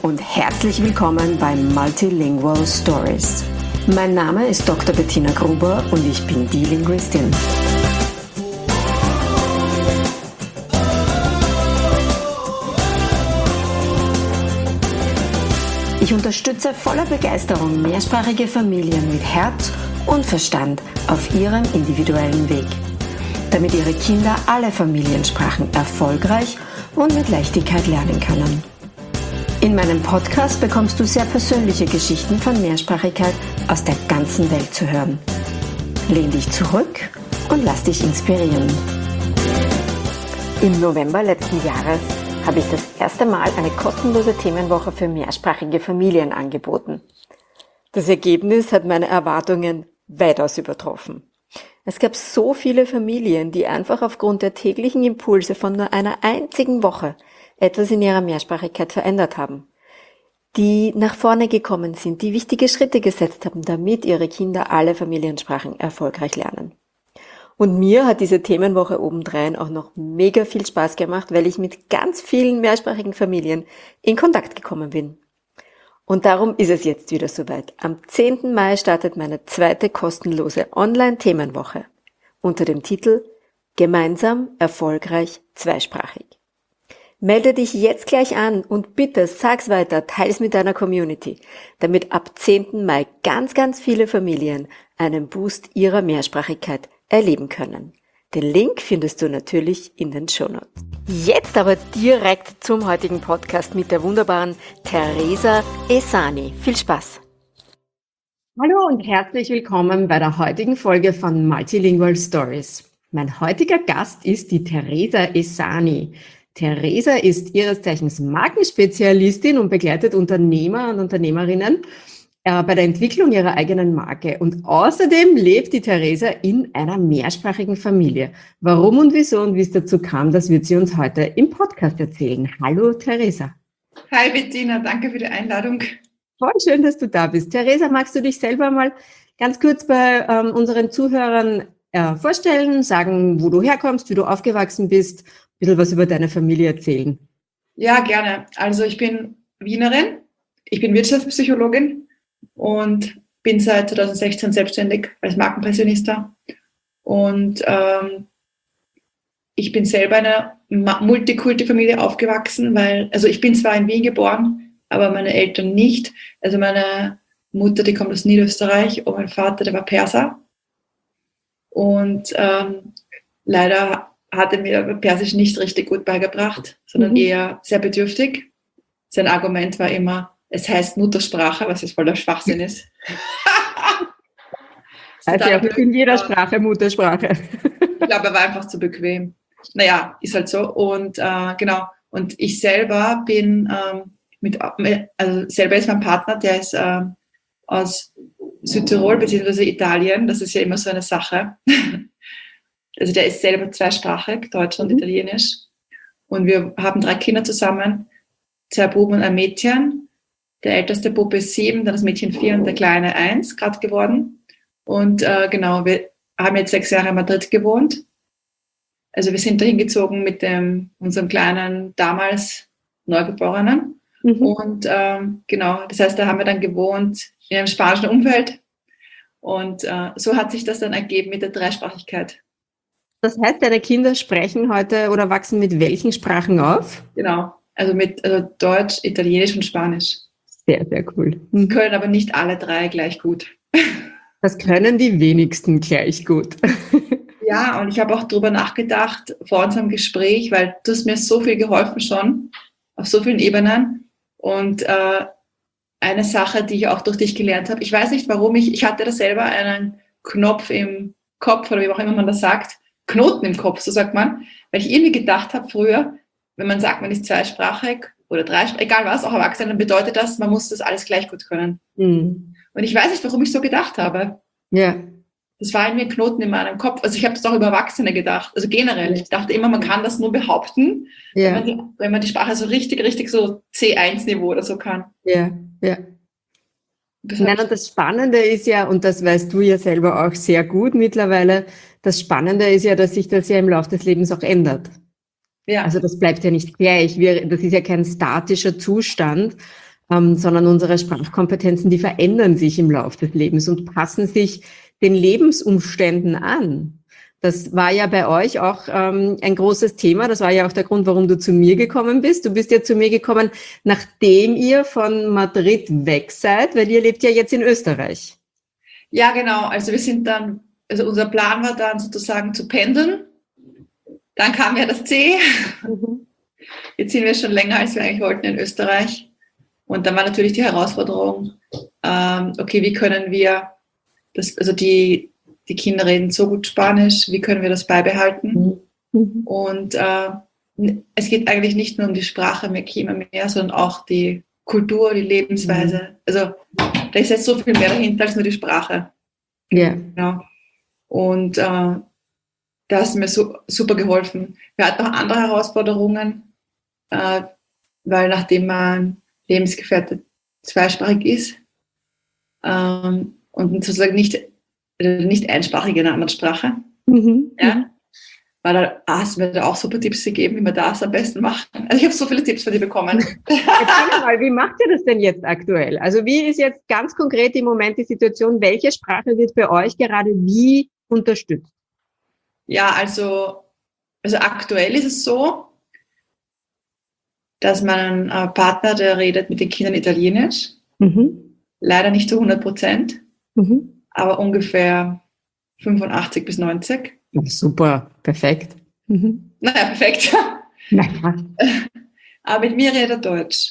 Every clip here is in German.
und herzlich willkommen bei Multilingual Stories. Mein Name ist Dr. Bettina Gruber und ich bin die Linguistin. Ich unterstütze voller Begeisterung mehrsprachige Familien mit Herz und Verstand auf ihrem individuellen Weg, damit ihre Kinder alle Familiensprachen erfolgreich und mit Leichtigkeit lernen können. In meinem Podcast bekommst du sehr persönliche Geschichten von Mehrsprachigkeit aus der ganzen Welt zu hören. Lehn dich zurück und lass dich inspirieren. Im November letzten Jahres habe ich das erste Mal eine kostenlose Themenwoche für mehrsprachige Familien angeboten. Das Ergebnis hat meine Erwartungen weitaus übertroffen. Es gab so viele Familien, die einfach aufgrund der täglichen Impulse von nur einer einzigen Woche etwas in ihrer Mehrsprachigkeit verändert haben, die nach vorne gekommen sind, die wichtige Schritte gesetzt haben, damit ihre Kinder alle Familiensprachen erfolgreich lernen. Und mir hat diese Themenwoche obendrein auch noch mega viel Spaß gemacht, weil ich mit ganz vielen mehrsprachigen Familien in Kontakt gekommen bin. Und darum ist es jetzt wieder soweit. Am 10. Mai startet meine zweite kostenlose Online-Themenwoche unter dem Titel Gemeinsam erfolgreich zweisprachig. Melde dich jetzt gleich an und bitte sag's weiter, teil's mit deiner Community, damit ab 10. Mai ganz viele Familien einen Boost ihrer Mehrsprachigkeit erleben können. Den Link findest du natürlich in den Shownotes. Jetzt aber direkt zum heutigen Podcast mit der wunderbaren Teresa Esani. Viel Spaß! Hallo und herzlich willkommen bei der heutigen Folge von Multilingual Stories. Mein heutiger Gast ist die Teresa Esani. Teresa ist ihres Zeichens Markenspezialistin und begleitet Unternehmer und Unternehmerinnen bei der Entwicklung ihrer eigenen Marke. Und außerdem lebt die Teresa in einer mehrsprachigen Familie. Warum und wieso und wie es dazu kam, das wird sie uns heute im Podcast erzählen. Hallo Teresa. Hi Bettina, danke für die Einladung. Voll schön, dass du da bist. Teresa, magst du dich selber mal ganz kurz bei unseren Zuhörern vorstellen, sagen, wo du herkommst, wie du aufgewachsen bist, ein bisschen was über deine Familie erzählen? Ja, gerne. Also ich bin Wienerin, ich bin Wirtschaftspsychologin und bin seit 2016 selbstständig als Markenpensionista. Und ich bin selber in einer Multikulti-Familie aufgewachsen, also ich bin zwar in Wien geboren, aber meine Eltern nicht. Also meine Mutter, die kommt aus Niederösterreich und mein Vater, der war Perser. Und leider hat er mir Persisch nicht richtig gut beigebracht, sondern eher sehr bedürftig. Sein Argument war immer, es heißt Muttersprache, was jetzt voller Schwachsinn ist. Also ja, in jeder Sprache Muttersprache. Ich glaube, er war einfach zu bequem. Naja, ist halt so. Und genau. Und ich selber bin selber ist mein Partner, der ist aus Südtirol bzw. Italien. Das ist ja immer so eine Sache. Also der ist selber zweisprachig, Deutsch und Italienisch. Und wir haben 3 Kinder zusammen, 2 Buben und ein Mädchen. Der älteste Bub ist 7, dann das Mädchen 4 und der Kleine 1 gerade geworden. Und genau, wir haben jetzt 6 Jahre in Madrid gewohnt. Also wir sind dahin gezogen mit unserem kleinen, damals Neugeborenen. Und genau, das heißt, da haben wir dann gewohnt in einem spanischen Umfeld. Und so hat sich das dann ergeben mit der Dreisprachigkeit. Das heißt, deine Kinder sprechen heute oder wachsen mit welchen Sprachen auf? Genau, also mit Deutsch, Italienisch und Spanisch. Sehr, sehr cool. Sie können aber nicht alle 3 gleich gut. Das können die wenigsten gleich gut. Ja, und ich habe auch darüber nachgedacht vor unserem Gespräch, weil du hast mir so viel geholfen schon, auf so vielen Ebenen. Und eine Sache, die ich auch durch dich gelernt habe, ich weiß nicht, warum ich hatte da selber einen Knopf im Kopf, oder wie auch immer man das sagt, Knoten im Kopf, so sagt man, weil ich irgendwie gedacht habe früher, wenn man sagt, man ist zweisprachig oder dreisprachig, egal was, auch erwachsen, dann bedeutet das, man muss das alles gleich gut können. Und ich weiß nicht, warum ich so gedacht habe. Ja. Das war in mir ein Knoten in meinem Kopf. Also ich habe das auch über Erwachsene gedacht, also generell. Ich dachte immer, man kann das nur behaupten, wenn man die Sprache so richtig so C1-Niveau oder so kann. Ja. Nein, und das Spannende ist ja, und das weißt du ja selber auch sehr gut mittlerweile, das Spannende ist ja, dass sich das ja im Laufe des Lebens auch ändert. Ja. Also das bleibt ja nicht gleich. Das ist ja kein statischer Zustand, sondern unsere Sprachkompetenzen, die verändern sich im Laufe des Lebens und passen sich den Lebensumständen an. Das war ja bei euch auch ein großes Thema. Das war ja auch der Grund, warum du zu mir gekommen bist. Du bist ja zu mir gekommen, nachdem ihr von Madrid weg seid, weil ihr lebt ja jetzt in Österreich. Ja, genau. Also also unser Plan war dann sozusagen zu pendeln. Dann kam ja das C. Jetzt sind wir schon länger, als wir eigentlich wollten in Österreich. Und dann war natürlich die Herausforderung, okay, wie können wir das, also die Kinder reden so gut Spanisch, wie können wir das beibehalten? Und es geht eigentlich nicht nur um die Sprache immer mehr, sondern auch die Kultur, die Lebensweise. Also da ist jetzt so viel mehr dahinter als nur die Sprache. Ja. Ja. Und da hast du mir super geholfen. Wir hatten auch andere Herausforderungen, weil nachdem mein Lebensgefährte zweisprachig ist und sozusagen nicht einsprachig in einer anderen Sprache, ja, weil da hast du mir da auch super Tipps gegeben, wie wir das am besten machen. Also ich habe so viele Tipps von dir bekommen. Erzähl mal, wie macht ihr das denn jetzt aktuell? Also wie ist jetzt ganz konkret im Moment die Situation? Welche Sprache wird bei euch gerade wie unterstützt? Ja, also aktuell ist es so, dass mein Partner, der redet mit den Kindern Italienisch. Leider nicht zu 100%, aber ungefähr 85-90%. Super, perfekt. Naja, perfekt. Naja. Aber mit mir redet er Deutsch.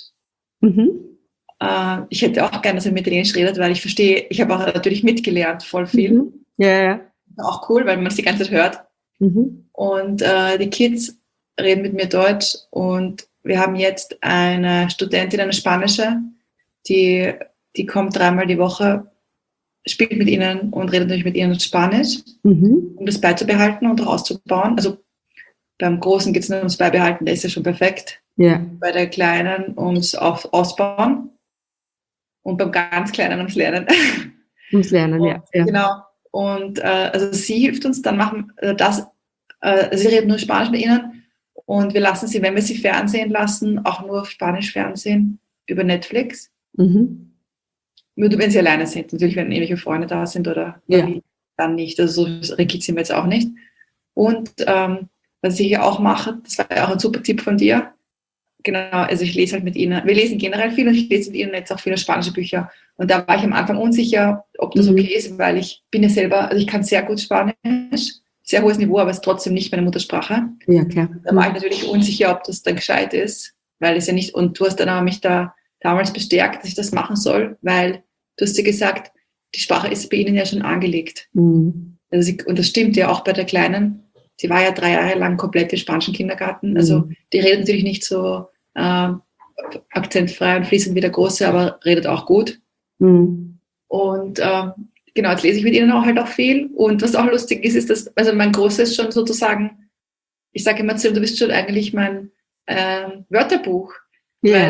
Ich hätte auch gerne, dass er mit Italienisch redet, weil ich habe auch natürlich mitgelernt, voll viel. Ja. Auch cool, weil man es die ganze Zeit hört. Und die Kids reden mit mir Deutsch und wir haben jetzt eine Studentin, eine Spanische, die kommt 3-mal die Woche, spielt mit ihnen und redet natürlich mit ihnen Spanisch, um das beizubehalten und auszubauen. Also beim Großen geht es nur ums Beibehalten, der ist ja schon perfekt. Ja. Bei der Kleinen ums Ausbauen und beim ganz Kleinen ums Lernen. Ums Lernen, ja. Genau. Und also sie hilft uns, dann machen das, sie redet nur Spanisch mit ihnen und wir lassen sie, wenn wir sie fernsehen lassen, auch nur auf Spanisch fernsehen über Netflix. Nur wenn sie alleine sind. Natürlich, wenn irgendwelche Freunde da sind oder dann nicht. Also so rigid sind wir jetzt auch nicht. Und was ich hier auch mache, das war ja auch ein super Tipp von dir. Genau, also ich lese halt mit ihnen, wir lesen generell viel und ich lese mit ihnen jetzt auch viele spanische Bücher. Und da war ich am Anfang unsicher, ob das okay ist, weil ich bin ja selber, also ich kann sehr gut Spanisch, sehr hohes Niveau, aber es ist trotzdem nicht meine Muttersprache. Ja, klar. Da war ich natürlich unsicher, ob das dann gescheit ist, weil es ja nicht, und du hast dann aber mich da damals bestärkt, dass ich das machen soll, weil du hast ja gesagt, die Sprache ist bei ihnen ja schon angelegt. Also und das stimmt ja auch bei der Kleinen. Sie war ja 3 Jahre lang komplett im spanischen Kindergarten. Also die redet natürlich nicht so akzentfrei und fließend wie der Große, aber redet auch gut. Und genau, jetzt lese ich mit ihnen auch halt auch viel. Und was auch lustig ist, ist, dass, also mein Großer ist schon sozusagen, ich sage immer zu ihm, du bist schon eigentlich mein Wörterbuch. Ja.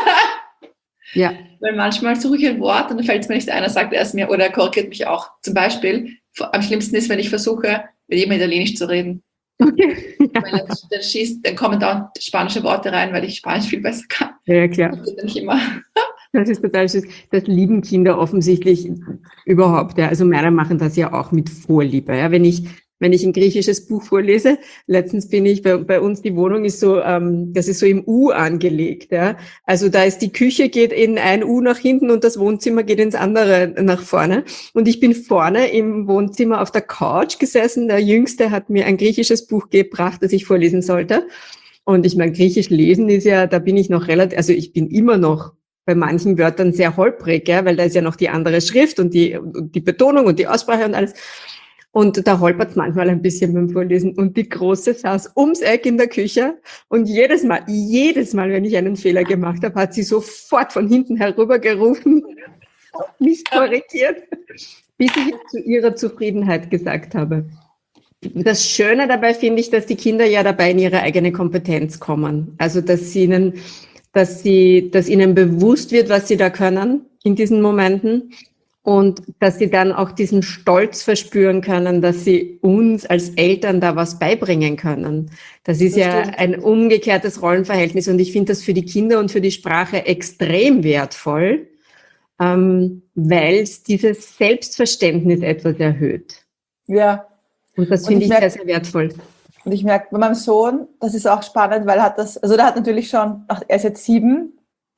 Weil manchmal suche ich ein Wort und dann fällt es mir nicht ein, er sagt erst mir oder er korrigiert mich auch. Zum Beispiel, am schlimmsten ist, wenn ich versuche, mit jemandem Italienisch zu reden. Okay. Weil dann kommen da spanische Worte rein, weil ich Spanisch viel besser kann. Ja, klar. Das geht nicht immer. Das ist total süß. Das lieben Kinder offensichtlich überhaupt. Ja. Also meine machen das ja auch mit Vorliebe. Ja. Wenn ich ein griechisches Buch vorlese, letztens bin ich, bei uns die Wohnung ist so, das ist so im U angelegt. Ja. Also da ist die Küche geht in ein U nach hinten und das Wohnzimmer geht ins andere nach vorne. Und ich bin vorne im Wohnzimmer auf der Couch gesessen. Der Jüngste hat mir ein griechisches Buch gebracht, das ich vorlesen sollte. Und ich meine, Griechisch lesen ist ja, da bin ich noch relativ, also ich bin immer noch bei manchen Wörtern sehr holprig, ja, weil da ist ja noch die andere Schrift und die Betonung und die Aussprache und alles. Und da holpert es manchmal ein bisschen beim Vorlesen. Und die Große saß ums Eck in der Küche und jedes Mal, wenn ich einen Fehler gemacht habe, hat sie sofort von hinten herübergerufen, mich korrigiert, bis ich zu ihrer Zufriedenheit gesagt habe. Das Schöne dabei finde ich, dass die Kinder ja dabei in ihre eigene Kompetenz kommen. Also, dass ihnen bewusst wird, was sie da können in diesen Momenten. Und dass sie dann auch diesen Stolz verspüren können, dass sie uns als Eltern da was beibringen können. Das ist Das ja stimmt. ein umgekehrtes Rollenverhältnis und ich finde das für die Kinder und für die Sprache extrem wertvoll, weil es dieses Selbstverständnis etwas erhöht. Ja. Und das Und finde ich ich sehr, merke, sehr wertvoll. und ich merke bei meinem Sohn, das ist auch spannend, weil der hat natürlich schon, er ist jetzt 7,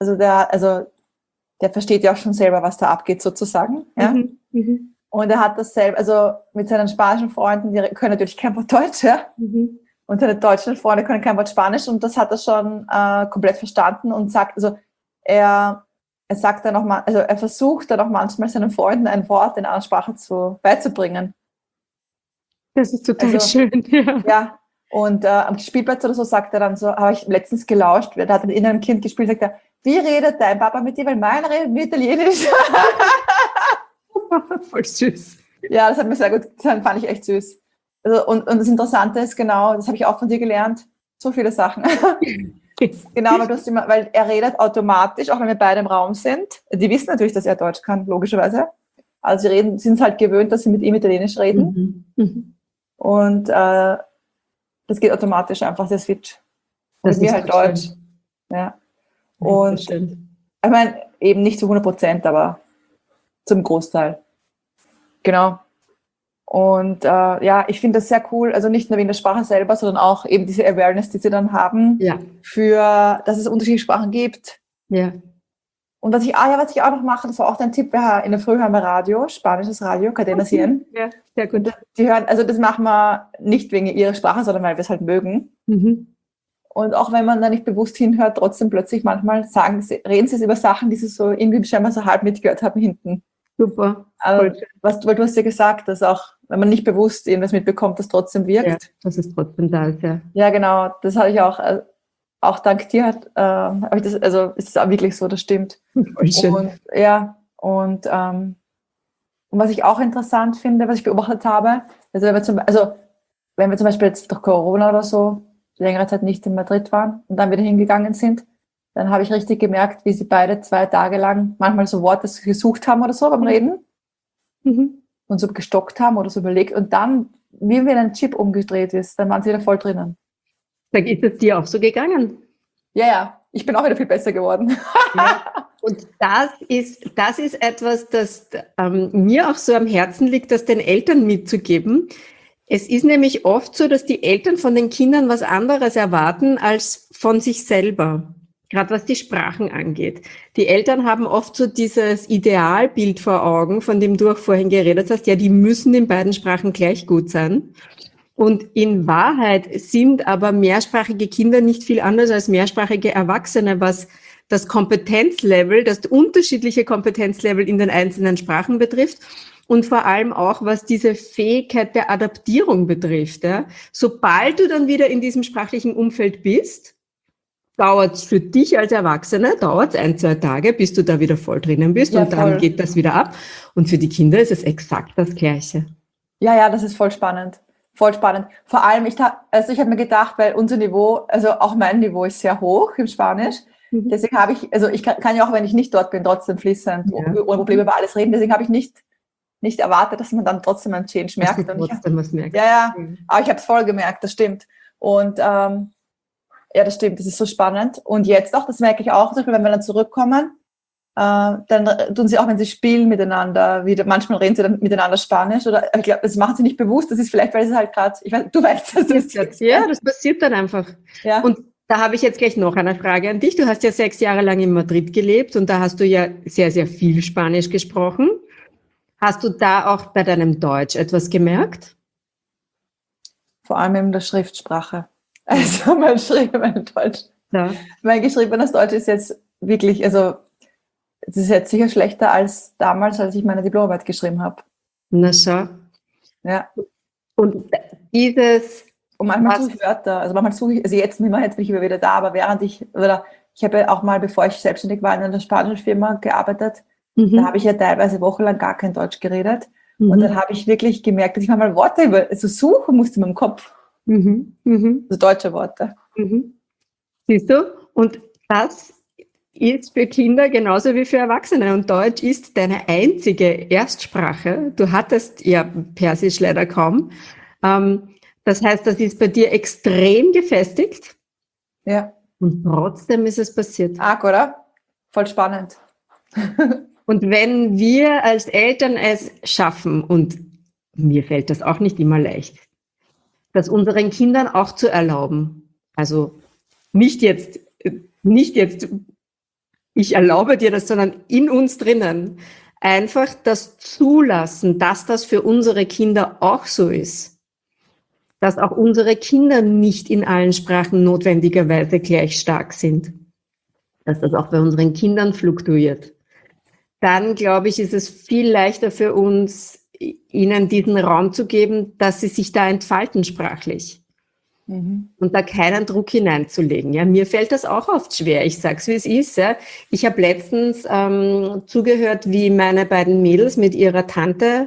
der versteht ja auch schon selber, was da abgeht sozusagen. Ja? Mhm. Mhm. Und er hat das selber, also mit seinen spanischen Freunden, die können natürlich kein Wort Deutsch, ja? Mhm. Und seine deutschen Freunde können kein Wort Spanisch und das hat er schon komplett verstanden und sagt, also er sagt dann auch mal, also er versucht dann auch manchmal seinen Freunden ein Wort in einer Sprache beizubringen. Das ist total Also, schön, ja. ja, und am Spielplatz oder so sagt er dann so, habe ich letztens gelauscht, da hat er mit einem Kind gespielt, sagt er, wie redet dein Papa mit dir, weil meiner redet mit Italienisch. Voll süß. Ja, das hat mir sehr gut, das fand ich echt süß. Also, und das Interessante ist genau, das habe ich auch von dir gelernt, so viele Sachen. Genau, weil er redet automatisch, auch wenn wir beide im Raum sind. Die wissen natürlich, dass er Deutsch kann, logischerweise. Also sie sind es halt gewöhnt, dass sie mit ihm Italienisch reden. Mhm. Mhm. Und das geht automatisch einfach, der Switch. Und Das mit mir ist halt total Deutsch. schön. Ja. Das Und ist schön. ich meine, eben nicht zu 100%, aber zum Großteil. Genau. Und ja, ich finde das sehr cool, also nicht nur wegen der Sprache selber, sondern auch eben diese Awareness, die sie dann haben, Ja, dass es unterschiedliche Sprachen gibt. ja. Und was ich auch noch mache, das war auch dein Tipp, in der Früh hören wir Radio, spanisches Radio, Cadena 100. Ja, sehr gut. Die hören, also das machen wir nicht wegen ihrer Sprache, sondern weil wir es halt mögen. Mhm. Und auch wenn man da nicht bewusst hinhört, trotzdem plötzlich manchmal reden sie über Sachen, die sie so irgendwie scheinbar so halb mitgehört haben hinten. Super. Also, weil du hast ja gesagt, dass auch, wenn man nicht bewusst irgendwas mitbekommt, das trotzdem wirkt. Ja, dass es trotzdem da ist, ja. Ja, genau. Das habe ich auch dank dir habe ich das, also ist es auch wirklich so, das stimmt. Voll schön. Und ja, und was ich auch interessant finde, was ich beobachtet habe, also wenn wir zum Beispiel jetzt durch Corona oder so längere Zeit nicht in Madrid waren und dann wieder hingegangen sind, dann habe ich richtig gemerkt, wie sie beide 2 Tage lang manchmal so Worte gesucht haben oder so beim Reden und so gestockt haben oder so überlegt und dann, wie wenn ein Chip umgedreht ist, dann waren sie wieder voll drinnen. Sag, ist es dir auch so gegangen? Ja, ich bin auch wieder viel besser geworden. Ja. Und das ist etwas, das mir auch so am Herzen liegt, das den Eltern mitzugeben. Es ist nämlich oft so, dass die Eltern von den Kindern was anderes erwarten als von sich selber, gerade was die Sprachen angeht. Die Eltern haben oft so dieses Idealbild vor Augen, von dem du auch vorhin geredet hast, ja, die müssen in beiden Sprachen gleich gut sein. Und in Wahrheit sind aber mehrsprachige Kinder nicht viel anders als mehrsprachige Erwachsene, was das Kompetenzlevel, das unterschiedliche Kompetenzlevel in den einzelnen Sprachen betrifft und vor allem auch, was diese Fähigkeit der Adaptierung betrifft. Ja. Sobald du dann wieder in diesem sprachlichen Umfeld bist, dauert es für dich als Erwachsene, dauert es 1-2 Tage, bis du da wieder voll drinnen bist und dann geht das wieder ab. Und für die Kinder ist es exakt das Gleiche. Ja, das ist voll spannend. Voll spannend. Vor allem, ich habe mir gedacht, weil unser Niveau, also auch mein Niveau ist sehr hoch im Spanisch. Deswegen habe ich kann ja auch, wenn ich nicht dort bin, trotzdem fließend ohne Probleme über alles reden. Deswegen habe ich nicht erwartet, dass man dann trotzdem einen Change merkt. Was merkt. Ja, aber ich habe es voll gemerkt, das stimmt. Und ja, das stimmt, das ist so spannend. Und jetzt auch, das merke ich auch, wenn wir dann zurückkommen, dann tun sie auch, wenn sie spielen miteinander, manchmal reden sie dann miteinander Spanisch, oder ich glaube, das machen sie nicht bewusst, das ist vielleicht, weil sie halt gerade, du weißt, das ist. Ja, das passiert dann einfach. Ja. Und da habe ich jetzt gleich noch eine Frage an dich. Du hast ja 6 Jahre lang in Madrid gelebt und da hast du ja sehr, sehr viel Spanisch gesprochen. Hast du da auch bei deinem Deutsch etwas gemerkt? Vor allem in der Schriftsprache. Also mein Deutsch. Ja. Mein geschriebenes Deutsch ist jetzt wirklich, also es ist jetzt sicher schlechter als damals, als ich meine Diplomarbeit geschrieben habe. Na schau. Ja. Und manchmal suche ich Wörter, also jetzt nicht mehr, jetzt bin ich wieder da, aber ich habe ja auch mal, bevor ich selbstständig war, in einer spanischen Firma gearbeitet, da habe ich ja teilweise wochenlang gar kein Deutsch geredet und dann habe ich wirklich gemerkt, dass ich manchmal Worte suchen musste in meinem Kopf. Also deutsche Worte. Siehst du? Und das ist für Kinder genauso wie für Erwachsene und Deutsch ist deine einzige Erstsprache. Du hattest ja Persisch leider kaum. Das heißt, das ist bei dir extrem gefestigt Ja. und trotzdem ist es passiert. Arg, oder? Voll spannend. Und wenn wir als Eltern es schaffen, und mir fällt das auch nicht immer leicht, das unseren Kindern auch zu erlauben, also nicht jetzt, ich erlaube dir das, sondern in uns drinnen, einfach das zulassen, dass das für unsere Kinder auch so ist, dass auch unsere Kinder nicht in allen Sprachen notwendigerweise gleich stark sind, dass das auch bei unseren Kindern fluktuiert. Dann, glaube ich, ist es viel leichter für uns, ihnen diesen Raum zu geben, dass sie sich da entfalten sprachlich. Und da keinen Druck hineinzulegen. Ja, mir fällt das auch oft schwer. Ich sag's, wie es ist. Ja. Ich habe letztens zugehört, wie meine beiden Mädels mit ihrer Tante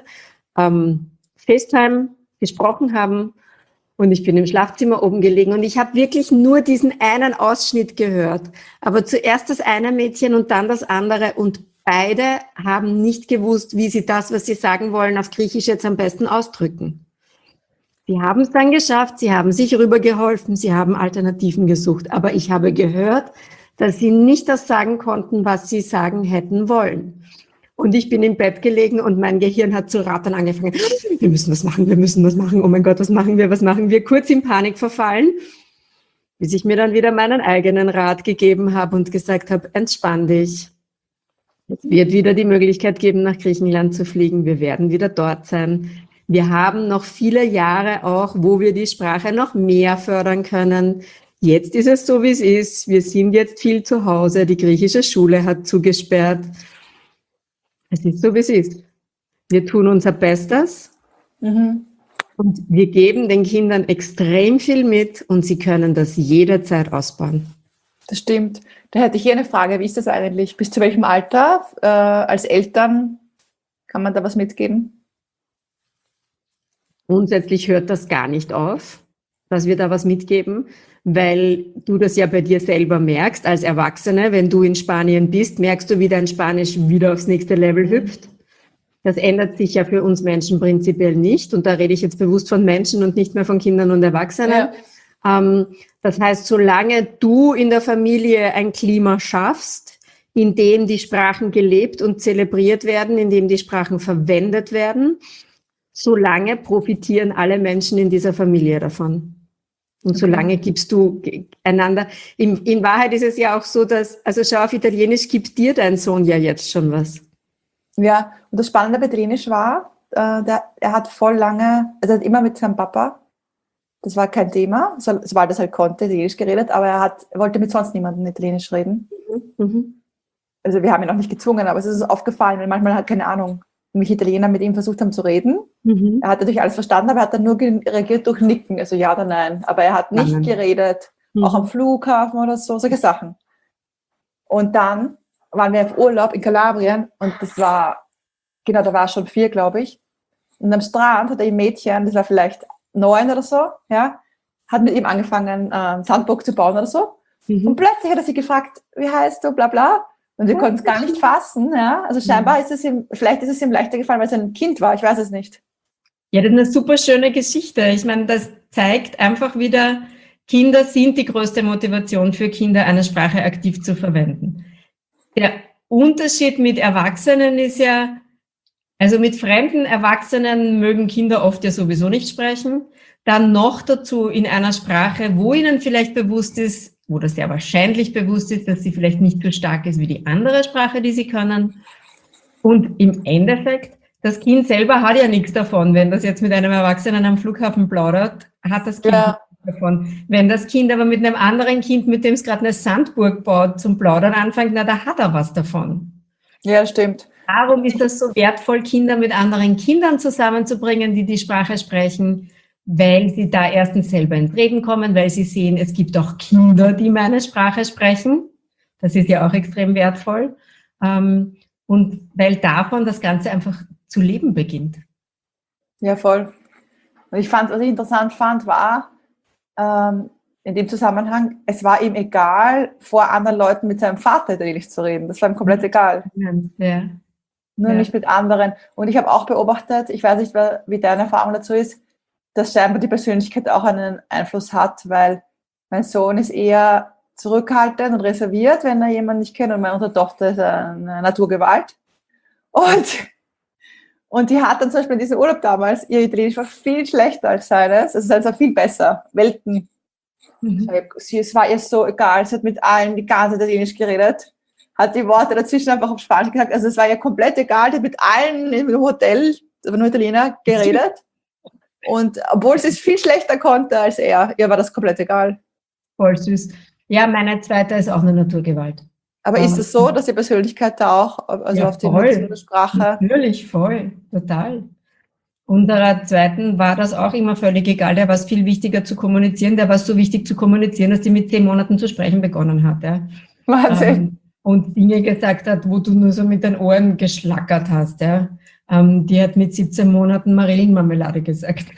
FaceTime gesprochen haben. Und ich bin im Schlafzimmer oben gelegen und ich habe wirklich nur diesen einen Ausschnitt gehört. Aber zuerst das eine Mädchen und dann das andere und beide haben nicht gewusst, wie sie das, was sie sagen wollen, auf Griechisch jetzt am besten ausdrücken. Sie haben es dann geschafft, sie haben sich rübergeholfen, sie haben Alternativen gesucht. Aber ich habe gehört, dass sie nicht das sagen konnten, was sie sagen hätten wollen. Und ich bin im Bett gelegen und mein Gehirn hat zu rattern angefangen. Wir müssen was machen. Oh mein Gott, was machen wir? Kurz in Panik verfallen, bis ich mir dann wieder meinen eigenen Rat gegeben habe und gesagt habe, entspann dich. Es wird wieder die Möglichkeit geben, nach Griechenland zu fliegen. Wir werden wieder dort sein. Wir haben noch viele Jahre auch, wo wir die Sprache noch mehr fördern können. Jetzt ist es so, wie es ist. Wir sind jetzt viel zu Hause. Die griechische Schule hat zugesperrt. Es ist so, wie es ist. Wir tun unser Bestes und wir geben den Kindern extrem viel mit und sie können das jederzeit ausbauen. Das stimmt. Da hätte ich hier eine Frage. Wie ist das eigentlich? Bis zu welchem Alter als Eltern kann man da was mitgeben? Grundsätzlich hört das gar nicht auf, dass wir da was mitgeben, weil du das ja bei dir selber merkst als Erwachsene. Wenn du in Spanien bist, merkst du, wie dein Spanisch wieder aufs nächste Level hüpft. Das ändert sich ja für uns Menschen prinzipiell nicht. Und da rede ich jetzt bewusst von Menschen und nicht mehr von Kindern und Erwachsenen. Ja. Das heißt, solange du in der Familie ein Klima schaffst, in dem die Sprachen gelebt und zelebriert werden, in dem die Sprachen verwendet werden, solange profitieren alle Menschen in dieser Familie davon. Und solange gibst du einander, in Wahrheit ist es ja auch so, dass, also schau, auf Italienisch gibt dir dein Sohn ja jetzt schon was. Ja, und das Spannende bei Italienisch war, er hat voll lange, also er hat immer mit seinem Papa, das war kein Thema, sobald er halt konnte, Italienisch geredet, aber er wollte mit sonst niemandem Italienisch reden. Also wir haben ihn auch nicht gezwungen, aber es ist aufgefallen, weil manchmal halt, keine Ahnung, mich Italiener mit ihm versucht haben zu reden. Er hat natürlich alles verstanden, aber er hat dann nur reagiert durch Nicken, also ja oder nein. Aber er hat nicht geredet, auch am Flughafen oder so, solche Sachen. Und dann waren wir auf Urlaub in Kalabrien und das war, genau, da war er schon 4, glaube ich. Und am Strand hat er ein Mädchen, das war vielleicht 9 oder so, ja, hat mit ihm angefangen, Sandburg zu bauen oder so. Und plötzlich hat er sie gefragt, wie heißt du, bla bla. Und wir konnten es gar nicht fassen, ja. Also scheinbar vielleicht ist es ihm leichter gefallen, weil es ein Kind war, ich weiß es nicht. Ja, das ist eine super schöne Geschichte. Ich meine, das zeigt einfach wieder, Kinder sind die größte Motivation für Kinder, eine Sprache aktiv zu verwenden. Der Unterschied mit Erwachsenen ist ja, also mit fremden Erwachsenen mögen Kinder oft ja sowieso nicht sprechen. Dann noch dazu in einer Sprache, wo ihnen vielleicht bewusst ist, wo das sehr wahrscheinlich bewusst ist, dass sie vielleicht nicht so stark ist wie die andere Sprache, die sie können. Und im Endeffekt, das Kind selber hat ja nichts davon. Wenn das jetzt mit einem Erwachsenen am Flughafen plaudert, hat das Kind nichts davon. Wenn das Kind aber mit einem anderen Kind, mit dem es gerade eine Sandburg baut, zum Plaudern anfängt, na, da hat er was davon. Ja, stimmt. Darum ist das so wertvoll, Kinder mit anderen Kindern zusammenzubringen, die die Sprache sprechen, weil sie da erstens selber ins Reden kommen, weil sie sehen, es gibt auch Kinder, die meine Sprache sprechen. Das ist ja auch extrem wertvoll. Und weil davon das Ganze einfach zu leben beginnt. Ja, voll. Und was ich interessant fand, war, in dem Zusammenhang, es war ihm egal, vor anderen Leuten mit seinem Vater Italienisch zu reden. Das war ihm komplett egal. Ja. Nur Ja. nicht mit anderen. Und ich habe auch beobachtet, ich weiß nicht, wie deine Erfahrung dazu ist, dass scheinbar die Persönlichkeit auch einen Einfluss hat, weil mein Sohn ist eher zurückhaltend und reserviert, wenn er jemanden nicht kennt, und unsere Tochter ist eine Naturgewalt. Und die hat dann zum Beispiel in diesem Urlaub damals, ihr Italienisch war viel schlechter als seines, also seines war viel besser, Welten. Es war ihr so egal, sie hat mit allen die ganze Zeit Italienisch geredet, hat die Worte dazwischen einfach auf Spanisch gesagt, also es war ihr komplett egal, die hat mit allen im Hotel, aber nur Italiener, geredet. Und obwohl sie es viel schlechter konnte als er, ihr war das komplett egal. Voll süß. Ja, meine zweite ist auch eine Naturgewalt. Aber ist es so, dass die Persönlichkeit da auch, also Ja, auf die voll. Sprache? Natürlich, voll, total. Unserer zweiten war das auch immer völlig egal. Der war es viel wichtiger zu kommunizieren. Der war es so wichtig zu kommunizieren, dass die mit 10 Monaten zu sprechen begonnen hat. Ja. Wahnsinn. Und Dinge gesagt hat, wo du nur so mit den Ohren geschlackert hast. Ja. Die hat mit 17 Monaten Marillenmarmelade gesagt.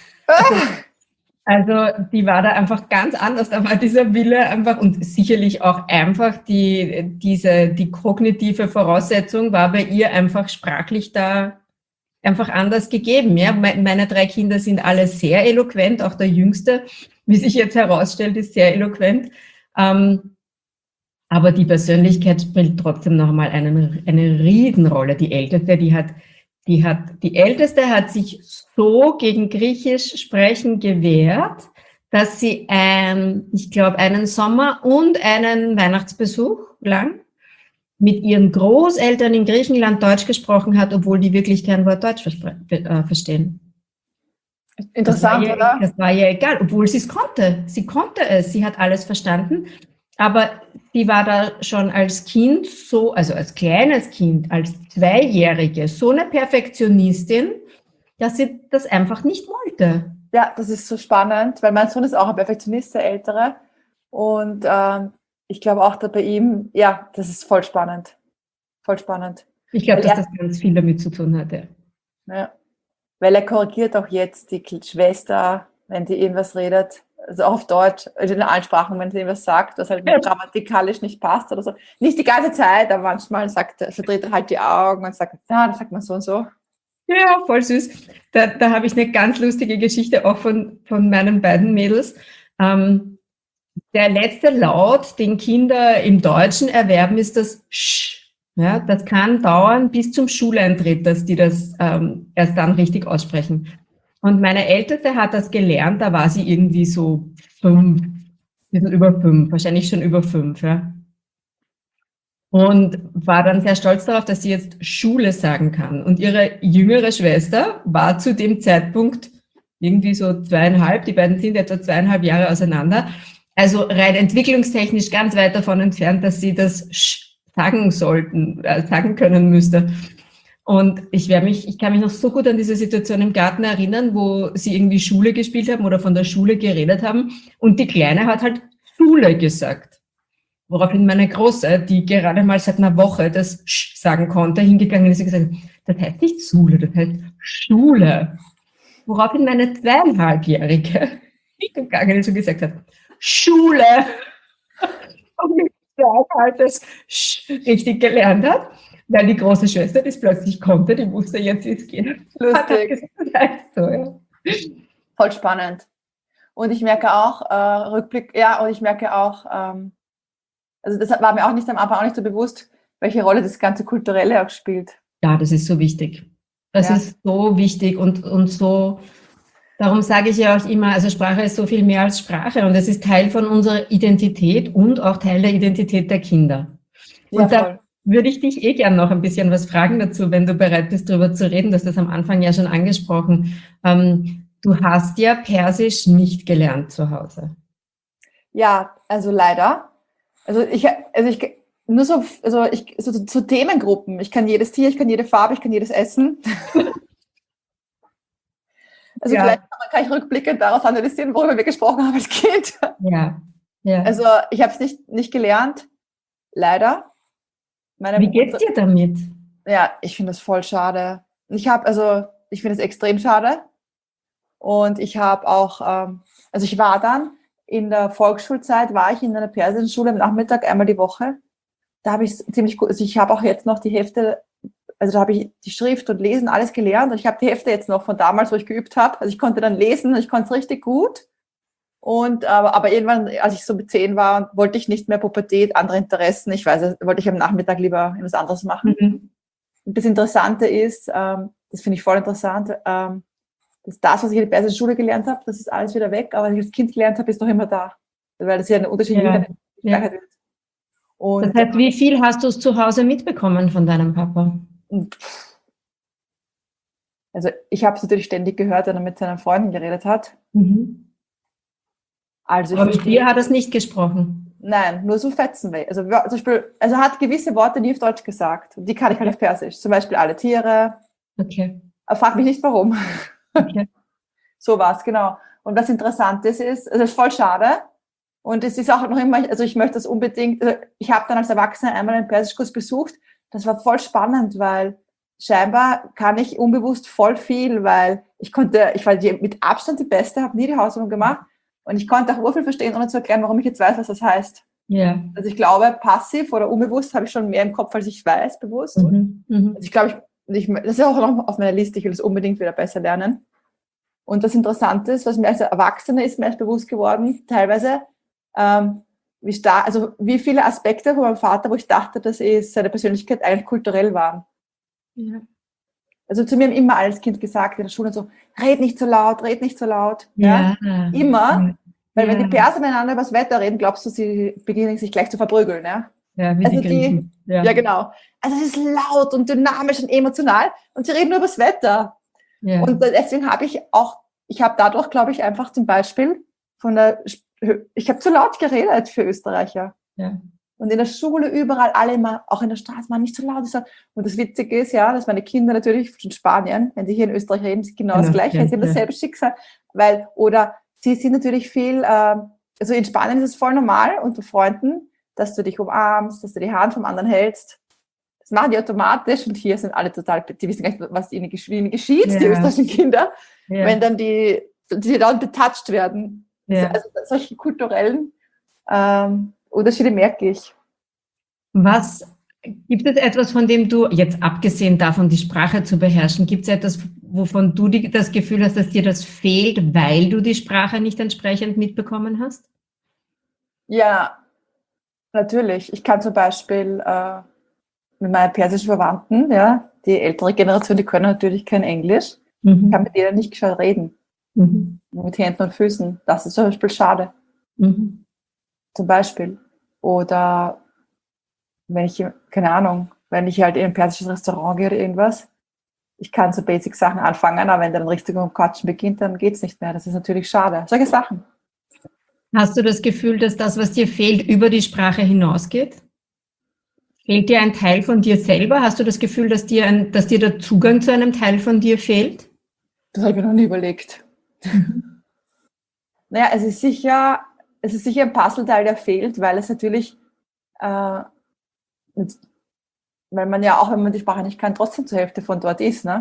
Also die war da einfach ganz anders. Da war dieser Wille einfach, und sicherlich auch einfach die kognitive Voraussetzung war bei ihr einfach sprachlich da einfach anders gegeben. Ja. Meine 3 Kinder sind alle sehr eloquent, auch der Jüngste, wie sich jetzt herausstellt, ist sehr eloquent. Aber die Persönlichkeit spielt trotzdem nochmal eine Riesenrolle. Die Älteste hat sich so gegen Griechisch sprechen gewehrt, dass sie ich glaube, einen Sommer und einen Weihnachtsbesuch lang mit ihren Großeltern in Griechenland Deutsch gesprochen hat, obwohl die wirklich kein Wort Deutsch verstehen. Interessant, oder? Das war ja egal, obwohl sie es konnte. Sie konnte es, sie hat alles verstanden. Aber sie war da schon als Kind so, also als kleines Kind, als 2-Jährige, so eine Perfektionistin, dass sie das einfach nicht wollte. Ja, das ist so spannend, weil mein Sohn ist auch ein Perfektionist, der Ältere. Und ich glaube auch da bei ihm, ja, das ist voll spannend. Voll spannend. Ich glaube, dass das ganz viel damit zu tun hatte. Ja, weil er korrigiert auch jetzt die Schwester, wenn die irgendwas redet, also auch auf Deutsch, also in allen Sprachen, wenn sie irgendwas sagt, was halt grammatikalisch nicht passt oder so. Nicht die ganze Zeit, aber manchmal verdreht er halt die Augen und sagt, ja, das sagt man so und so. Ja, voll süß. Da habe ich eine ganz lustige Geschichte auch von meinen beiden Mädels. Der letzte Laut, den Kinder im Deutschen erwerben, ist das Sch. Ja, das kann dauern bis zum Schuleintritt, dass die das erst dann richtig aussprechen. Und meine Älteste hat das gelernt, da war sie irgendwie so 5, bisschen über 5, wahrscheinlich schon über 5, ja. Und war dann sehr stolz darauf, dass sie jetzt Schule sagen kann. Und ihre jüngere Schwester war zu dem Zeitpunkt irgendwie so 2,5, die beiden sind etwa 2,5 Jahre auseinander. Also rein entwicklungstechnisch ganz weit davon entfernt, dass sie das sagen können müsste. Und ich kann mich noch so gut an diese Situation im Garten erinnern, wo sie irgendwie Schule gespielt haben oder von der Schule geredet haben. Und die Kleine hat halt Schule gesagt. Woraufhin meine Große, die gerade mal seit einer Woche das Sch sagen konnte, hingegangen ist und gesagt, das heißt nicht Schule, das heißt Schule. Woraufhin meine 2,5-Jährige hingegangen ist und gesagt hat, Schule. Und mit 2,5 das Sch richtig gelernt hat, weil die große Schwester das plötzlich konnte, die wusste jetzt, wie es geht. Lustig. So, ja. Voll spannend. Und ich merke auch, also das war mir auch nicht am Anfang auch nicht so bewusst, welche Rolle das ganze Kulturelle auch spielt. Ja, das ist so wichtig. Das ist so wichtig und so, darum sage ich ja auch immer, also Sprache ist so viel mehr als Sprache und es ist Teil von unserer Identität und auch Teil der Identität der Kinder. Ja, und da würde ich dich gern noch ein bisschen was fragen dazu, wenn du bereit bist, darüber zu reden. Du hast das am Anfang ja schon angesprochen. Du hast ja Persisch nicht gelernt zu Hause. Ja, also leider. So Themengruppen. Ich kann jedes Tier, ich kann jede Farbe, ich kann jedes Essen. Also vielleicht kann ich rückblickend darauf analysieren, worüber wir gesprochen haben als Kind. Ja. Also ich habe es nicht gelernt, leider. Wie geht's dir damit? Ja, ich finde das voll schade. Ich finde es extrem schade. Und ich habe auch, ich war dann in der Volksschulzeit war ich in einer persischen Schule am Nachmittag einmal die Woche. Da habe ich ziemlich gut, also ich habe auch jetzt noch die Hefte, also da habe ich die Schrift und Lesen alles gelernt und ich habe die Hefte jetzt noch von damals, wo ich geübt habe. Also ich konnte dann lesen und ich konnte es richtig gut. Und aber irgendwann, als ich so mit 10 war, wollte ich nicht mehr Pubertät, andere Interessen. Ich weiß, wollte ich am Nachmittag lieber etwas anderes machen. Mhm. Und das Interessante ist, das finde ich voll interessant, dass das, was ich in der persischen Schule gelernt habe, das ist alles wieder weg, aber was ich als Kind gelernt habe, ist noch immer da. Weil das ja ein Unterschied wird. Und das heißt, wie viel hast du zu Hause mitbekommen von deinem Papa? Also ich habe es natürlich ständig gehört, wenn er mit seinen Freunden geredet hat. Mhm. Also aber mit dir hat er es nicht gesprochen? Nein, nur so Fetzen. Also zum Beispiel, also er hat gewisse Worte nie auf Deutsch gesagt. Die kann ich halt auf Persisch. Zum Beispiel alle Tiere. Okay. Aber frag mich nicht, warum. Okay. So war es, genau. Und was interessant ist, also es ist voll schade. Und es ist auch noch immer, also ich möchte das unbedingt, also ich habe dann als Erwachsene einmal einen Persischkurs besucht. Das war voll spannend, weil scheinbar kann ich unbewusst voll viel, weil ich war mit Abstand die Beste, habe nie die Hausaufgaben gemacht. Und ich konnte auch urviel verstehen, ohne zu erklären, warum ich jetzt weiß, was das heißt. Ja. Also ich glaube, passiv oder unbewusst habe ich schon mehr im Kopf, als ich weiß, bewusst. Mhm. Mhm. Also ich glaube, das ist auch noch auf meiner Liste, ich will das unbedingt wieder besser lernen. Und das Interessante ist, was mir als Erwachsene ist, mir erst bewusst geworden, teilweise, wie viele Aspekte von meinem Vater, wo ich dachte, dass seine Persönlichkeit eigentlich kulturell waren. Ja. Also zu mir haben immer als Kind gesagt in der Schule so, red nicht so laut, red nicht so laut. Ja. Immer. Weil wenn die Perser miteinander über das Wetter reden, glaubst du, sie beginnen sich gleich zu verprügeln. Ja, wie also die Griechen. Ja, genau. Also es ist laut und dynamisch und emotional und sie reden nur über das Wetter. Ja. Und deswegen habe ich dadurch, glaube ich, einfach zum Beispiel ich habe zu laut geredet für Österreicher. Ja. Und in der Schule überall alle immer, auch in der Straße, man nicht so laut. Und das Witzige ist ja, dass meine Kinder natürlich von Spanien, wenn sie hier in Österreich reden, ist genau das Gleiche. Sie haben dasselbe Schicksal. Oder sie sind natürlich viel, also in Spanien ist es voll normal unter Freunden, dass du dich umarmst, dass du die Hand vom anderen hältst. Das machen die automatisch und hier sind alle total, die wissen gar nicht, was ihnen geschieht, die österreichischen Kinder, wenn dann die dann betatscht werden. Ja. Also solche kulturellen Unterschiede merke ich. Gibt es etwas, von dem du, jetzt abgesehen davon, die Sprache zu beherrschen, gibt es etwas, wovon du das Gefühl hast, dass dir das fehlt, weil du die Sprache nicht entsprechend mitbekommen hast? Ja, natürlich. Ich kann zum Beispiel mit meinen persischen Verwandten, ja, die ältere Generation, die können natürlich kein Englisch, kann mit denen nicht gescheit reden. Mit Händen und Füßen. Das ist zum Beispiel schade. Zum Beispiel. Oder wenn ich halt in ein persisches Restaurant gehe oder irgendwas, ich kann so Basic-Sachen anfangen, aber wenn dann richtig um Quatschen beginnt, dann geht's nicht mehr. Das ist natürlich schade. Solche Sachen. Hast du das Gefühl, dass das, was dir fehlt, über die Sprache hinausgeht? Fehlt dir ein Teil von dir selber? Hast du das Gefühl, dass dir der Zugang zu einem Teil von dir fehlt? Das habe ich mir noch nie überlegt. Naja, es ist sicher ein Puzzleteil, der fehlt, weil es natürlich, weil man ja auch, wenn man die Sprache nicht kann, trotzdem zur Hälfte von dort ist. Ne?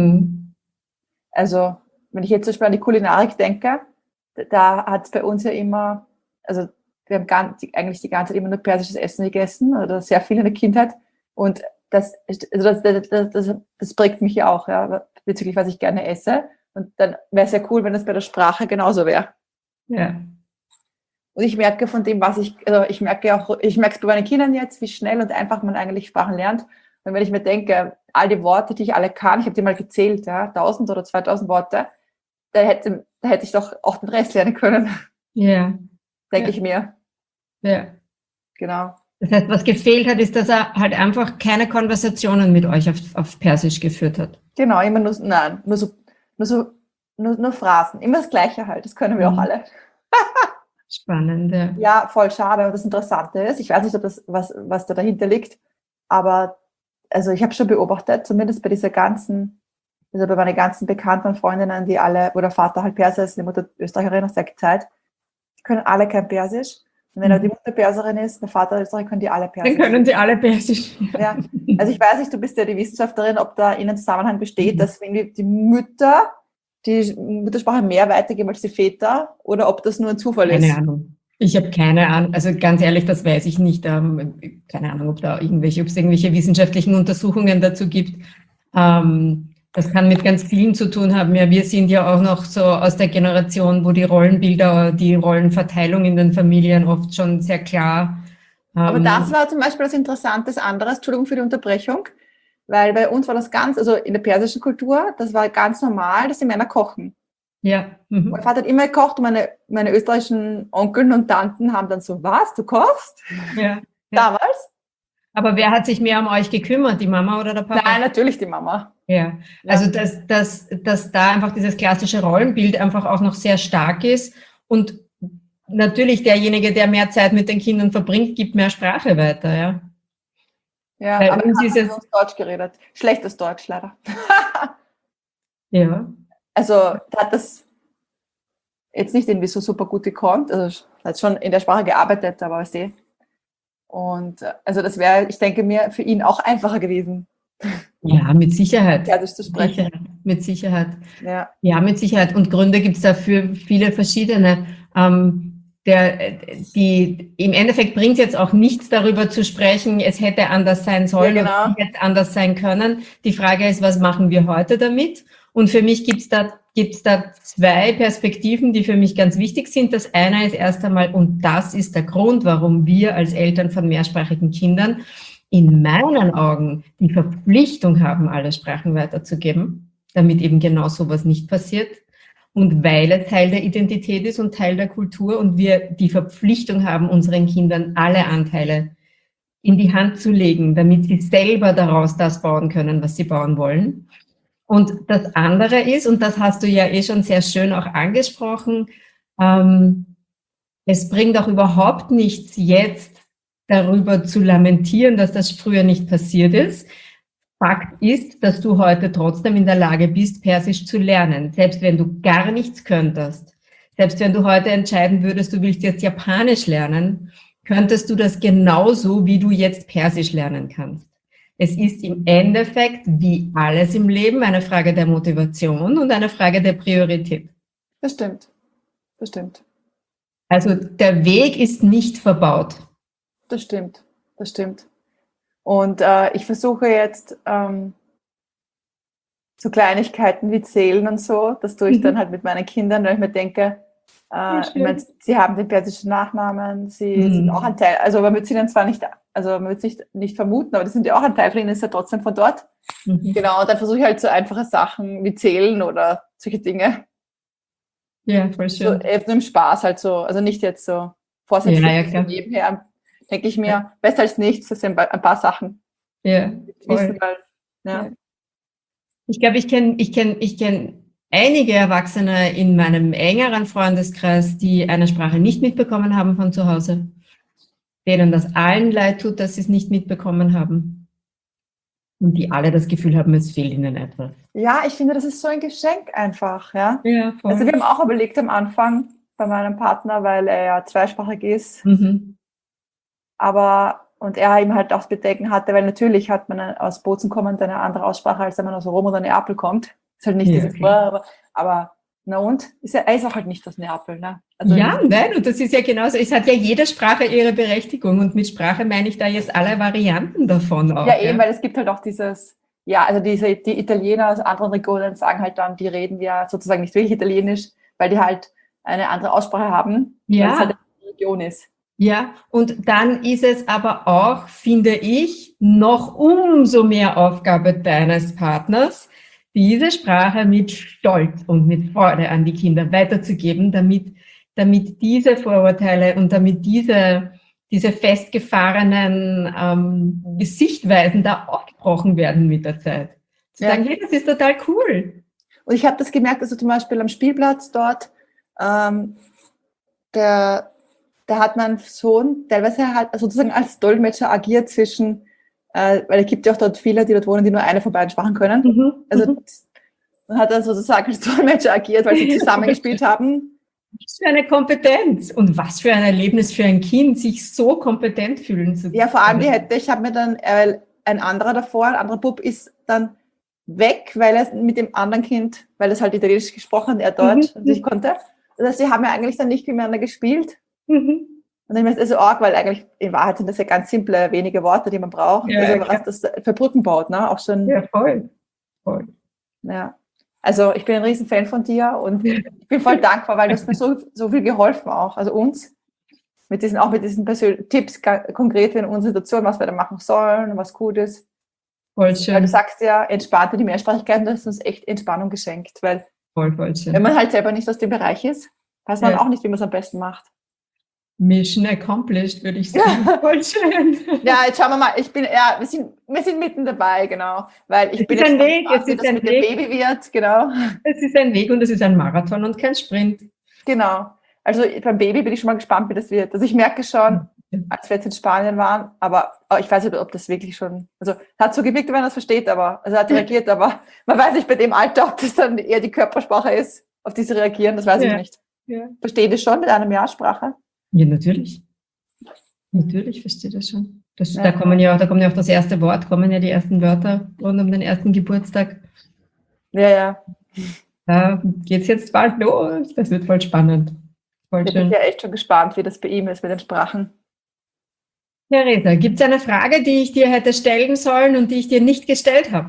Also, wenn ich jetzt zum Beispiel an die Kulinarik denke, da hat es bei uns ja immer, also wir haben eigentlich die ganze Zeit immer nur persisches Essen gegessen oder sehr viel in der Kindheit und das prägt mich ja auch, ja, bezüglich was ich gerne esse. Und dann wäre es ja cool, wenn das bei der Sprache genauso wäre. Ja. Und ich merke von dem, ich merke es bei meinen Kindern jetzt, wie schnell und einfach man eigentlich Sprachen lernt. Und wenn ich mir denke, all die Worte, die ich alle kann, ich habe die mal gezählt, ja, 1000 oder 2000 Worte, da hätte ich doch auch den Rest lernen können. Ja. Denke ich mir. Ja. Genau. Das heißt, was gefehlt hat, ist, dass er halt einfach keine Konversationen mit euch auf Persisch geführt hat. Genau, immer nur Phrasen. Immer das Gleiche halt. Das können wir auch alle. Spannend, ja. Ja, voll schade. Und das Interessante ist, ich weiß nicht, ob das, was da dahinter liegt, aber also ich habe schon beobachtet, zumindest bei bei meinen ganzen Bekannten und Freundinnen, die alle, wo der Vater halt Perser ist, die Mutter Österreicherin aus der Zeit, die können alle kein Persisch. Und wenn die Mutter Perserin ist, der Vater Österreicher, können die alle Persisch. Dann können sie alle Persisch. Ja. Also ich weiß nicht, du bist ja die Wissenschaftlerin, ob da in einem Zusammenhang besteht, dass wenn die Mütter die Muttersprache mehr weitergeben als die Väter oder ob das nur ein Zufall ist. Keine Ahnung. Ich habe keine Ahnung, also ganz ehrlich, das weiß ich nicht. Keine Ahnung, ob es irgendwelche wissenschaftlichen Untersuchungen dazu gibt. Das kann mit ganz vielen zu tun haben. Ja, wir sind ja auch noch so aus der Generation, wo die Rollenbilder, die Rollenverteilung in den Familien oft schon sehr klar. Aber das war zum Beispiel das Interessante, das anderes, Entschuldigung für die Unterbrechung, weil bei uns war das ganz, also in der persischen Kultur, das war ganz normal, dass die Männer kochen. Ja. Mhm. Mein Vater hat immer gekocht und meine österreichischen Onkeln und Tanten haben dann so, was, du kochst? Ja. Damals? Aber wer hat sich mehr um euch gekümmert, die Mama oder der Papa? Nein, natürlich die Mama. Ja, also dass da einfach dieses klassische Rollenbild einfach auch noch sehr stark ist und natürlich derjenige, der mehr Zeit mit den Kindern verbringt, gibt mehr Sprache weiter, ja. Ja, Bei aber uns ist ist es Deutsch geredet. Schlechtes Deutsch, leider. ja. Also hat das jetzt nicht irgendwie so super gut gekonnt, also hat schon in der Sprache gearbeitet, aber weißt du. Und also das wäre, ich denke mir, für ihn auch einfacher gewesen. Ja, mit Sicherheit. Persisch zu sprechen. Mit Sicherheit. Ja, mit Sicherheit. Und Gründe gibt es dafür viele verschiedene. Im Endeffekt bringt es jetzt auch nichts darüber zu sprechen, es hätte anders sein sollen ja, genau. oder es hätte anders sein können. Die Frage ist, was machen wir heute damit? Und für mich gibt's da zwei Perspektiven, die für mich ganz wichtig sind. Das eine ist erst einmal, und das ist der Grund, warum wir als Eltern von mehrsprachigen Kindern in meinen Augen die Verpflichtung haben, alle Sprachen weiterzugeben, damit eben genau sowas nicht passiert. Und weil es Teil der Identität ist und Teil der Kultur und wir die Verpflichtung haben, unseren Kindern alle Anteile in die Hand zu legen, damit sie selber daraus das bauen können, was sie bauen wollen. Und das andere ist, und das hast du ja schon sehr schön auch angesprochen, es bringt auch überhaupt nichts jetzt darüber zu lamentieren, dass das früher nicht passiert ist. Fakt ist, dass du heute trotzdem in der Lage bist, Persisch zu lernen, selbst wenn du gar nichts könntest. Selbst wenn du heute entscheiden würdest, du willst jetzt Japanisch lernen, könntest du das genauso, wie du jetzt Persisch lernen kannst. Es ist im Endeffekt, wie alles im Leben, eine Frage der Motivation und eine Frage der Priorität. Das stimmt. Das stimmt. Also der Weg ist nicht verbaut. Das stimmt. Das stimmt. Und ich versuche jetzt so Kleinigkeiten wie Zählen und so, das tue ich dann halt mit meinen Kindern, weil ich mir denke, ich meine, sie haben den persischen Nachnamen, sie sind auch ein Teil, also man wird sie dann zwar nicht, also man wird es nicht vermuten, aber das sind ja auch ein Teil von ihnen, ist ja trotzdem von dort. Genau, und dann versuche ich halt so einfache Sachen wie Zählen oder solche Dinge. Ja, voll schön. So eben im Spaß halt so, also nicht jetzt so vorsätzlich nebenher. Denke ich mir, besser als nichts, das sind ein paar Sachen. Ja, wissen, weil, ja. Ich glaube, ich kenn einige Erwachsene in meinem engeren Freundeskreis, die eine Sprache nicht mitbekommen haben von zu Hause, denen das allen leid tut, dass sie es nicht mitbekommen haben und die alle das Gefühl haben, es fehlt ihnen etwas. Ja, ich finde, das ist so ein Geschenk einfach, ja. Ja, voll. Also wir haben auch überlegt am Anfang bei meinem Partner, weil er ja zweisprachig ist, aber, und er eben halt auch das Bedenken hatte, weil natürlich hat man aus Bozen kommend eine andere Aussprache, als wenn man aus Rom oder Neapel kommt. Ist halt nicht dieses, aber na und? Er ist auch halt nicht aus Neapel, ne? Also nein, und das ist ja genauso, es hat ja jede Sprache ihre Berechtigung und mit Sprache meine ich da jetzt alle Varianten davon auch. Ja, eben, weil es gibt halt auch dieses, ja, also die Italiener aus anderen Regionen sagen halt dann, die reden ja sozusagen nicht wirklich Italienisch, weil die halt eine andere Aussprache haben, weil es halt eine Region ist. Ja, und dann ist es aber auch, finde ich, noch umso mehr Aufgabe deines Partners, diese Sprache mit Stolz und mit Freude an die Kinder weiterzugeben, damit diese Vorurteile und damit diese festgefahrenen Sichtweisen da aufgebrochen werden mit der Zeit. Zu sagen, hey, das ist total cool. Und ich habe das gemerkt, also zum Beispiel am Spielplatz dort, da hat mein Sohn teilweise halt sozusagen als Dolmetscher agiert zwischen, weil es gibt ja auch dort viele, die dort wohnen, die nur eine von beiden Sprachen können. Also man hat dann sozusagen als Dolmetscher agiert, weil sie zusammengespielt haben. Was für eine Kompetenz und was für ein Erlebnis für ein Kind, sich so kompetent fühlen zu können. Ja, vor allem ich habe mir dann, ein anderer Bub ist dann weg, weil er mit dem anderen Kind, weil es halt Italienisch gesprochen hat, er Deutsch und ich konnte. Das heißt, sie haben ja eigentlich dann nicht miteinander gespielt. Und ich meine, es ist so arg, weil eigentlich in Wahrheit sind das ja ganz simple, wenige Worte, die man braucht. Ja, also was das für Brücken baut, ne? Auch schon. Ja, voll. Voll. Ja. Also ich bin ein riesen Fan von dir und ich bin voll dankbar, weil du hast mir so viel geholfen auch, also uns, mit diesen Tipps konkret in unserer Situation, was wir da machen sollen und was gut ist. Voll schön. Weil du sagst ja, entspannte die Mehrsprachigkeit, das ist uns echt Entspannung geschenkt, weil Voll schön. wenn man halt selber nicht aus dem Bereich ist, weiß man auch nicht, wie man es am besten macht. Mission accomplished, würde ich sagen. Voll schön. Ja, jetzt schauen wir mal. Wir sind mitten dabei, genau. Weil ich bin jetzt ein Weg, gespannt, wie das mit dem Baby wird, genau. Es ist ein Weg und es ist ein Marathon und kein Sprint. Genau. Also beim Baby bin ich schon mal gespannt, wie das wird. Also ich merke schon, als wir jetzt in Spanien waren, aber ich weiß nicht, ob das wirklich schon, also hat so gewirkt, wenn man das versteht, also hat reagiert, aber man weiß nicht bei dem Alter, ob das dann eher die Körpersprache ist, auf die sie reagieren, das weiß ich nicht. Ja. Versteht ihr schon mit einer Mehrsprache? Ja, natürlich. Natürlich versteht das schon. Da kommt ja auch das erste Wort, kommen ja die ersten Wörter rund um den ersten Geburtstag. Ja. Da geht es jetzt bald los. Das wird voll spannend. Voll schön. Ich bin ja echt schon gespannt, wie das bei ihm ist mit den Sprachen. Theresa, gibt es eine Frage, die ich dir hätte stellen sollen und die ich dir nicht gestellt habe?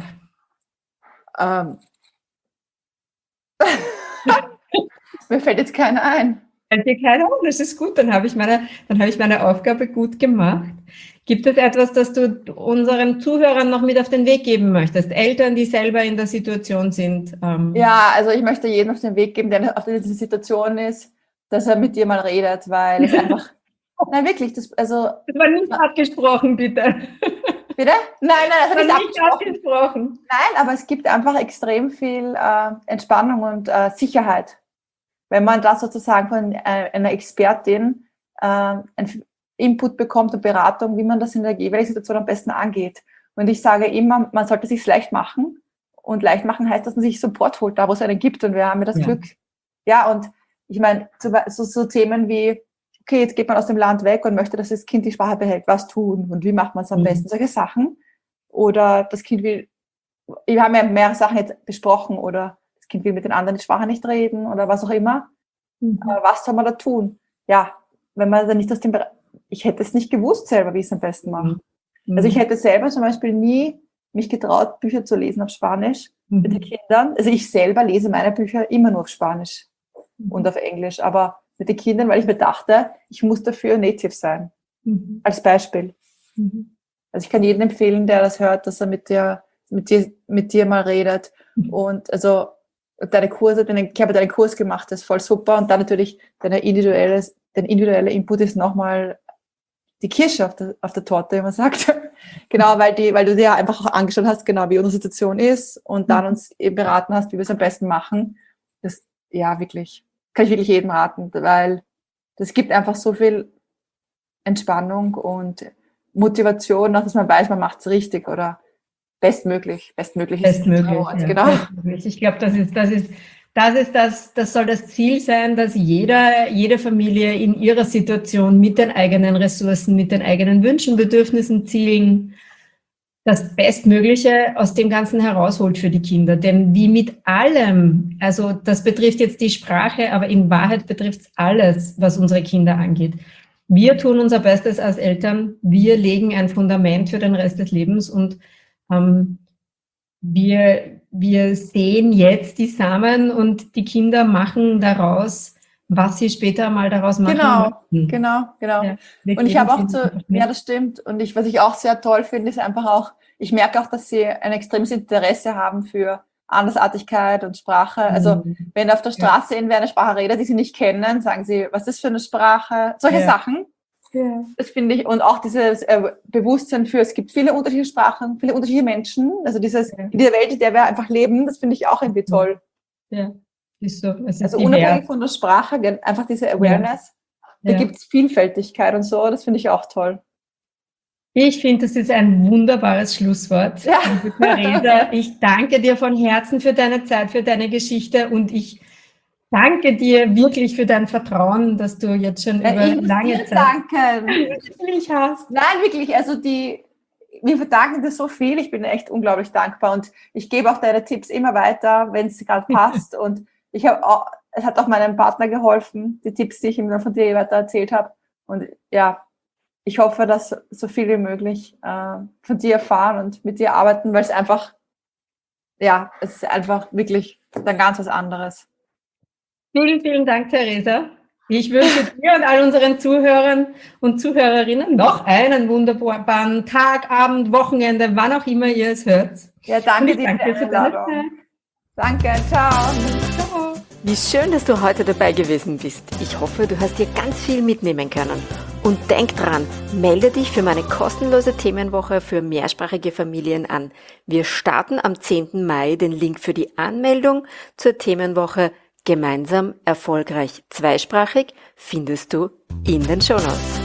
Mir fällt jetzt keine ein. Fällt dir keine ein? Das ist gut, dann habe ich meine Aufgabe gut gemacht. Gibt es etwas, das du unseren Zuhörern noch mit auf den Weg geben möchtest? Eltern, die selber in der Situation sind? Ja, also ich möchte jedem auf den Weg geben, der auf dieser Situation ist, dass er mit dir mal redet, weil es einfach... Nein, wirklich, das war nicht abgesprochen, bitte. Bitte? Nein, das war nicht abgesprochen. Nein, aber es gibt einfach extrem viel Entspannung und Sicherheit. Wenn man da sozusagen von einer Expertin einen Input bekommt und Beratung, wie man das in der jeweiligen Situation am besten angeht. Und ich sage immer, man sollte es sich leicht machen. Und leicht machen heißt, dass man sich Support holt, da wo es einen gibt. Und wir haben ja das Glück. Ja, und ich meine, so Themen wie, okay, jetzt geht man aus dem Land weg und möchte, dass das Kind die Sprache behält. Was tun und wie macht man es am besten? Solche Sachen. Oder das Kind will, wir haben ja mehrere Sachen jetzt besprochen, oder das Kind will mit den anderen die Sprache nicht reden oder was auch immer. Was soll man da tun? Ja, wenn man dann nicht aus dem Bereich, ich hätte es nicht gewusst selber, wie ich es am besten mache. Also ich hätte selber zum Beispiel nie mich getraut, Bücher zu lesen auf Spanisch mit den Kindern. Also ich selber lese meine Bücher immer nur auf Spanisch und auf Englisch, aber mit den Kindern, weil ich mir dachte, ich muss dafür native sein. Als Beispiel. Also ich kann jedem empfehlen, der das hört, dass er mit dir mal redet. Und also deine Kurse, ich habe deinen Kurs gemacht, das ist voll super. Und dann natürlich dein individueller Input ist nochmal die Kirsche auf der Torte, wie man sagt. Genau, weil du dir einfach auch angeschaut hast, genau wie unsere Situation ist und dann uns eben beraten hast, wie wir es am besten machen. Das, ja, wirklich. Kann ich wirklich jedem raten, weil das gibt einfach so viel Entspannung und Motivation, dass man weiß, man macht es richtig oder bestmöglich. Bestmöglich. Ja, genau. Bestmöglich. Ich glaube, das soll das Ziel sein, dass jede Familie in ihrer Situation mit den eigenen Ressourcen, mit den eigenen Wünschen, Bedürfnissen, Zielen das Bestmögliche aus dem Ganzen herausholt für die Kinder. Denn wie mit allem, also das betrifft jetzt die Sprache, aber in Wahrheit betrifft es alles, was unsere Kinder angeht. Wir tun unser Bestes als Eltern, wir legen ein Fundament für den Rest des Lebens und wir sehen jetzt die Samen und die Kinder machen daraus, was sie später mal daraus machen. Genau. Ja, und ich habe auch ja, das stimmt. Und was ich auch sehr toll finde, ist einfach auch, ich merke auch, dass sie ein extremes Interesse haben für Andersartigkeit und Sprache. Also wenn auf der Straße irgendwer eine Sprache redet, die sie nicht kennen, sagen sie, was ist das für eine Sprache? Solche Sachen. Ja. Das finde ich, und auch dieses Bewusstsein für, es gibt viele unterschiedliche Sprachen, viele unterschiedliche Menschen, also in dieser Welt, in der wir einfach leben, das finde ich auch irgendwie toll. Ja, ist so. Also unabhängig von der Sprache, einfach diese Awareness, da gibt es Vielfältigkeit und so, das finde ich auch toll. Ich finde, das ist ein wunderbares Schlusswort. Ja. Theresa, ich danke dir von Herzen für deine Zeit, für deine Geschichte und ich danke dir wirklich für dein Vertrauen, dass du jetzt schon über lange Zeit danken. mich hast. Nein, wirklich, also wir verdanken dir so viel. Ich bin echt unglaublich dankbar und ich gebe auch deine Tipps immer weiter, wenn es gerade passt. Und es hat auch meinem Partner geholfen, die Tipps, die ich ihm dann von dir weiter erzählt habe. Und ja, ich hoffe, dass so viel wie möglich von dir erfahren und mit dir arbeiten, weil es einfach, ja, es ist einfach wirklich dann ganz was anderes. Vielen, vielen Dank, Theresa. Ich wünsche dir und all unseren Zuhörern und Zuhörerinnen noch einen wunderbaren Tag, Abend, Wochenende, wann auch immer ihr es hört. Ja, danke dir Danke für deine Zeit. Danke, ciao. Ciao. Wie schön, dass du heute dabei gewesen bist. Ich hoffe, du hast dir ganz viel mitnehmen können. Und denk dran, melde dich für meine kostenlose Themenwoche für mehrsprachige Familien an. Wir starten am 10. Mai. Den Link für die Anmeldung zur Themenwoche Gemeinsam erfolgreich zweisprachig findest du in den Shownotes.